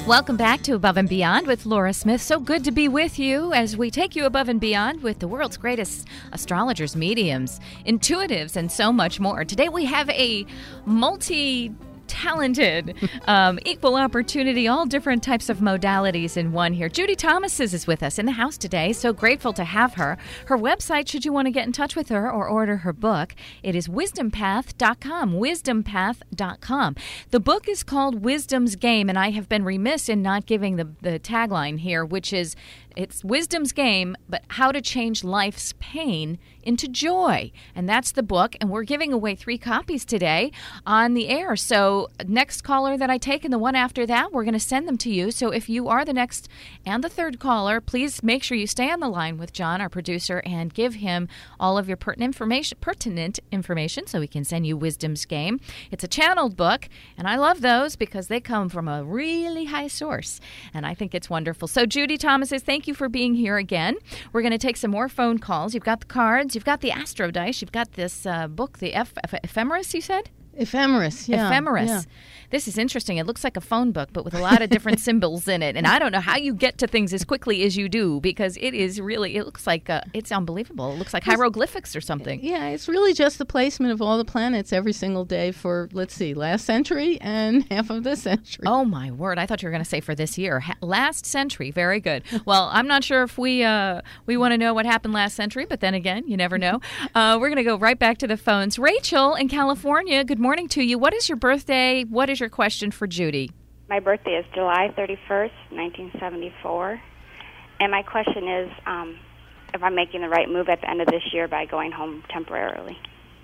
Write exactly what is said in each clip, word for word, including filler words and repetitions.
Welcome back to Above and Beyond with Laura Smith. So good to be with you as we take you above and beyond with the world's greatest astrologers, mediums, intuitives, and so much more. Today we have a multi talented, um, equal opportunity, all different types of modalities in one here. Judy Thomas is with us in the house today. So grateful to have her. Her website, should you want to get in touch with her or order her book, it is wisdom path dot com, wisdom path dot com. The book is called Wisdom's Game, and I have been remiss in not giving the, the tagline here, which is, it's Wisdom's Game, but how to change life's pain into joy. And that's the book, and we're giving away three copies today on the air. So next caller that I take and the one after that, we're going to send them to you. So if you are the next and the third caller, please make sure you stay on the line with John, our producer, and give him all of your pertinent information, pertinent information so we can send you Wisdom's Game. It's a channeled book, and I love those because they come from a really high source, and I think it's wonderful. So Judy Thomas says, thank you for being here again. We're going to take some more phone calls. You've got the cards. You've got the Astro Dice. You've got this uh, book, the Eph- Eph- Ephemeris, you said? Ephemeris, yeah. Ephemeris. Yeah. This is interesting. It looks like a phone book, but with a lot of different symbols in it. And I don't know how you get to things as quickly as you do, because it is really, it looks like, uh, it's unbelievable. It looks like hieroglyphics or something. Yeah, it's really just the placement of all the planets every single day for, let's see, last century and half of this century. Oh, my word. I thought you were going to say for this year. Ha- last century. Very good. Well, I'm not sure if we uh, we want to know what happened last century, but then again, you never know. Uh, we're going to go right back to the phones. Rachel in California, good morning to you. What is your birthday? What is your question for Judy? My birthday is July thirty-first, nineteen seventy-four. And my question is um, if I'm making the right move at the end of this year by going home temporarily.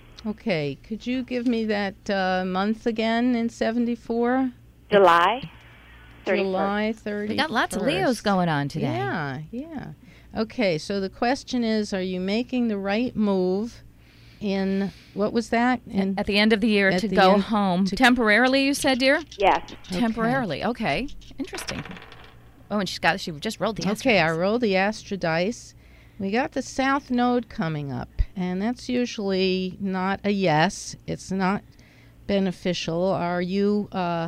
Okay. Could you give me that uh, month again in seventy-four? July thirty-first. July thirty-first. We got lots of Leos going on today. Yeah, yeah. Okay, so the question is, are you making the right move in, what was that? In, at the end of the year to go home. To temporarily, you said, dear? Yes. Temporarily. Okay. Interesting. Oh, and she's got, she just rolled the Astro Okay, Dice. I rolled the Astro Dice. We got the South Node coming up, and that's usually not a yes. It's not beneficial. Are you, uh,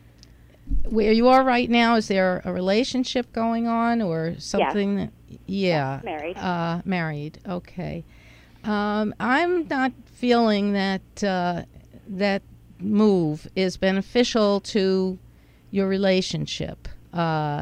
where you are right now, is there a relationship going on or something? Yes. That, yeah. Married. Uh, married, okay. Um, I'm not feeling that uh, that move is beneficial to your relationship. Uh,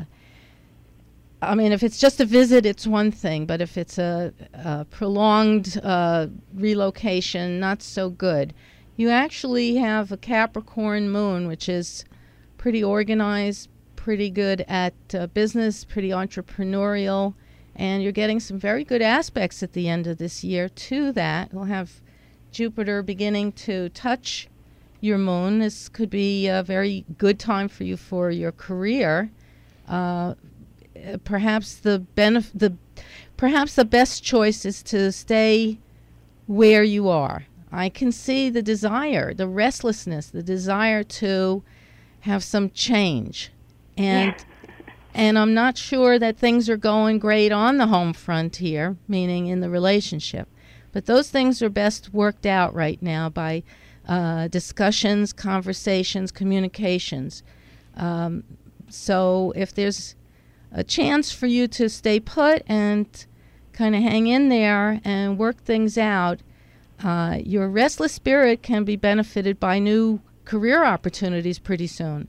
I mean, if it's just a visit, it's one thing, but if it's a, a prolonged uh, relocation, not so good. You actually have a Capricorn moon, which is pretty organized, pretty good at uh, business, pretty entrepreneurial. And you're getting some very good aspects at the end of this year to that. We'll have Jupiter beginning to touch your moon. This could be a very good time for you for your career. Uh, perhaps the benef- the perhaps the best choice is to stay where you are. I can see the desire, the restlessness, the desire to have some change. And Yeah. And I'm not sure that things are going great on the home front here, meaning in the relationship. But those things are best worked out right now by uh, discussions, conversations, communications. Um, so if there's a chance for you to stay put and kind of hang in there and work things out, uh, your restless spirit can be benefited by new career opportunities pretty soon.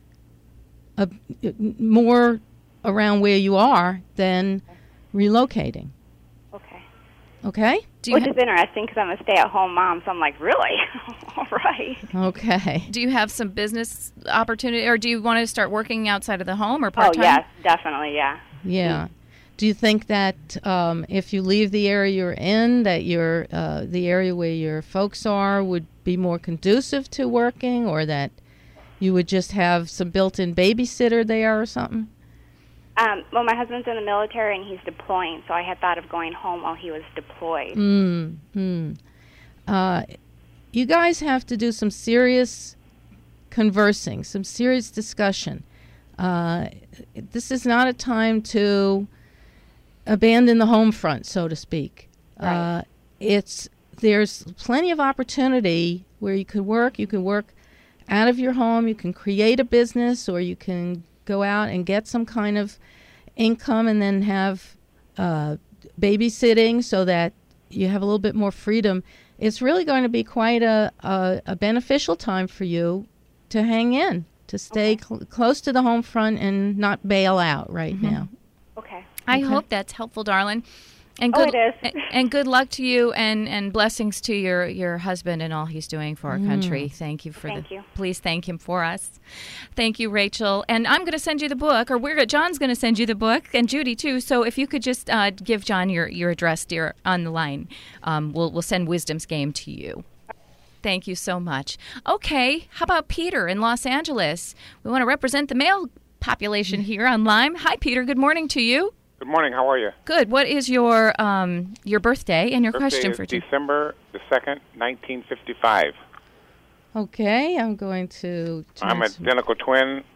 Uh, more around where you are than relocating. Okay. Okay? Do you Which ha- is interesting because I'm a stay-at-home mom, so I'm like, really? All right. Okay. do you have some business opportunity, or do you want to start working outside of the home or Oh, part-time? yes, definitely, yeah. Yeah. Do you think that um, if you leave the area you're in, that your uh, the area where your folks are would be more conducive to working, or that you would just have some built-in babysitter there or something? Um, well, my husband's in the military and he's deploying, so I had thought of going home while he was deployed. Mm, mm. Uh, you guys have to do some serious conversing, some serious discussion. Uh, this is not a time to abandon the home front, so to speak. Right. Uh, it's there's plenty of opportunity where you could work. You can work out of your home. You can create a business, or you can go out and get some kind of income and then have uh, babysitting so that you have a little bit more freedom, it's really going to be quite a, a, a beneficial time for you to hang in, to stay Okay. cl- close to the home front and not bail out right Mm-hmm. now. Okay. I Okay. hope that's helpful, darling. And Oh, good, it is. and, and good luck to you, and, and blessings to your, your husband and all he's doing for our country. Thank you for Thank the. you. Please thank him for us. Thank you, Rachel. And I'm going to send you the book, or we're John's going to send you the book, and Judy too. So if you could just uh, give John your, your address, dear, on the line, um, we'll we'll send Wisdom's Game to you. Thank you so much. Okay, how about Peter in Los Angeles? We want to represent the male population here on Lyme. Hi, Peter. Good morning to you. Good morning. How are you? Good. What is your um, your birthday and your Birthday question is for today? December the second, nineteen fifty-five. Okay, I'm going to... I'm trans- identical twin.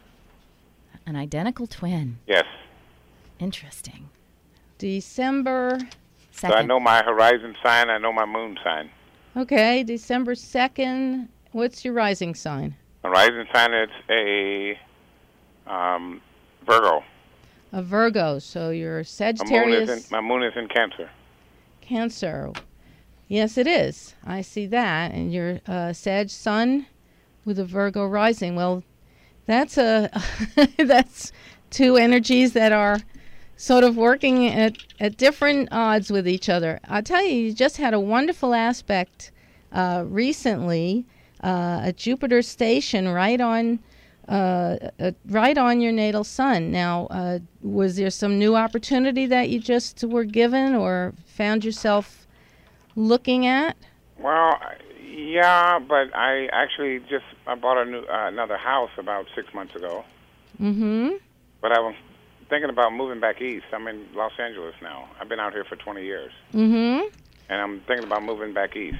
An identical twin. Yes. Interesting. December... Second. So I know my horizon sign. I know my moon sign. Okay, December second. What's your rising sign? Horizon sign is a um, Virgo. A Virgo, so you're My moon Sagittarius, is in, my moon is in Cancer. Cancer. Yes, it is. I see that. And your uh, Sag Sun with a Virgo rising. Well, that's a that's two energies that are sort of working at, at different odds with each other. I'll tell you, you just had a wonderful aspect uh, recently, uh, a Jupiter station right on uh, uh, right on your natal sun. Now, uh, was there some new opportunity that you just were given or found yourself looking at? Well, yeah, but I actually just I bought a new uh, another house about six months ago. Mm-hmm. But I was thinking about moving back east. I'm in Los Angeles now. I've been out here for twenty years, Mm-hmm. and I'm thinking about moving back east.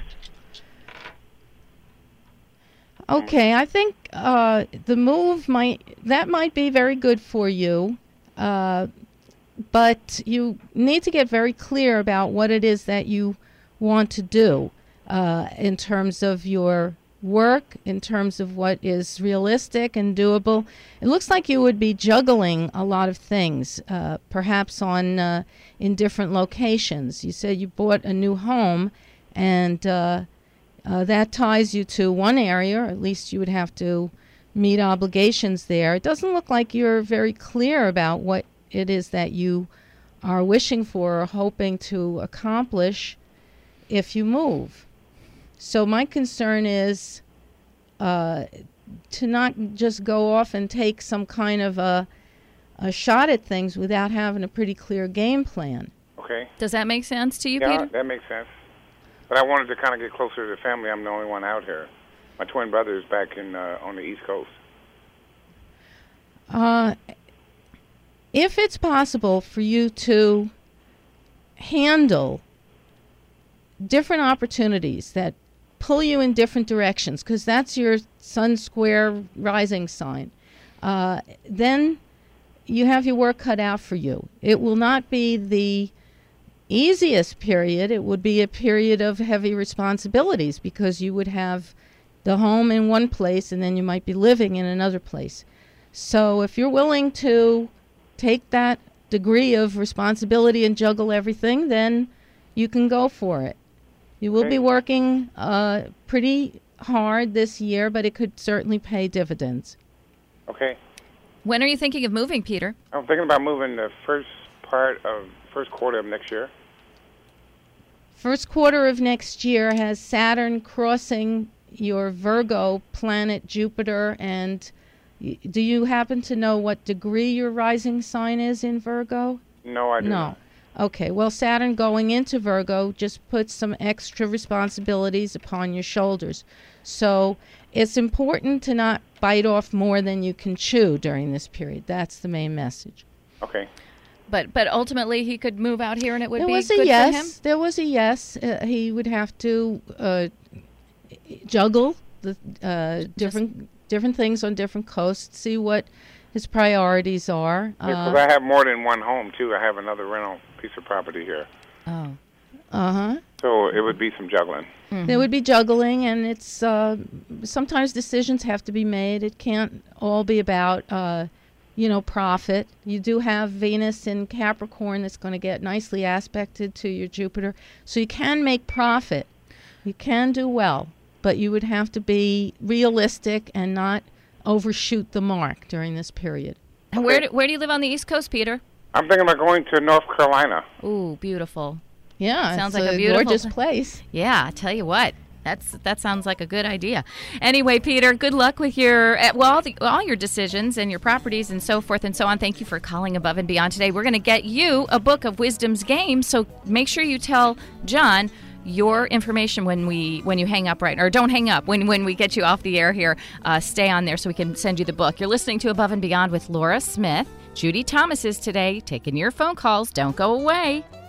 Okay, I think uh, the move might that might be very good for you, uh, but you need to get very clear about what it is that you want to do uh, in terms of your work, in terms of what is realistic and doable. It looks like you would be juggling a lot of things, uh, perhaps on uh, in different locations. You said you bought a new home, and uh, Uh, that ties you to one area, or at least you would have to meet obligations there. It doesn't look like you're very clear about what it is that you are wishing for or hoping to accomplish if you move. So my concern is uh, to not just go off and take some kind of a, a shot at things without having a pretty clear game plan. Okay. Does that make sense to you, Yeah, Peter? that makes sense. But I wanted to kind of get closer to the family. I'm the only one out here. My twin brother is back in uh, on the East Coast. Uh, if it's possible for you to handle different opportunities that pull you in different directions, because that's your sun square rising sign, uh, then you have your work cut out for you. It will not be the easiest period. It would be a period of heavy responsibilities because you would have the home in one place and then you might be living in another place. So if you're willing to take that degree of responsibility and juggle everything, then you can go for it. You will Okay. be working uh, pretty hard this year, but it could certainly pay dividends. Okay. When are you thinking of moving, Peter? I'm thinking about moving the first part of first quarter of next year. First quarter of next year has Saturn crossing your Virgo planet Jupiter, and y- do you happen to know what degree your rising sign is in Virgo? No, I do No. not. Okay, well, Saturn going into Virgo just puts some extra responsibilities upon your shoulders. So it's important to not bite off more than you can chew during this period. That's the main message. Okay. But but ultimately he could move out here and it would There be was good a yes. for him? There was a yes. Uh, he would have to uh, juggle the uh, different different things on different coasts, see what his priorities are. Because Uh I have more than one home too. I have another rental piece of property here, Oh. huh. so it would be some juggling. There would be juggling, and it's uh, sometimes decisions have to be made. It can't all be about uh, you know, profit. You do have Venus in Capricorn that's going to get nicely aspected to your Jupiter. So you can make profit. You can do well, but you would have to be realistic and not overshoot the mark during this period. And where do, where do you live on the East Coast, Peter? I'm thinking about going to North Carolina. Ooh, beautiful. Yeah, Sounds it's like a a beautiful gorgeous pla- place. Yeah, I tell you what. That's that sounds like a good idea. Anyway, Peter, good luck with your uh, well, all, the, all your decisions and your properties and so forth and so on. Thank you for calling Above and Beyond today. We're going to get you a book of Wisdom's Game, so make sure you tell John your information when we when you hang up right or don't hang up when when we get you off the air here. Uh, stay on there so we can send you the book. You're listening to Above and Beyond with Laura Smith. Judy Thomas is today taking your phone calls. Don't go away.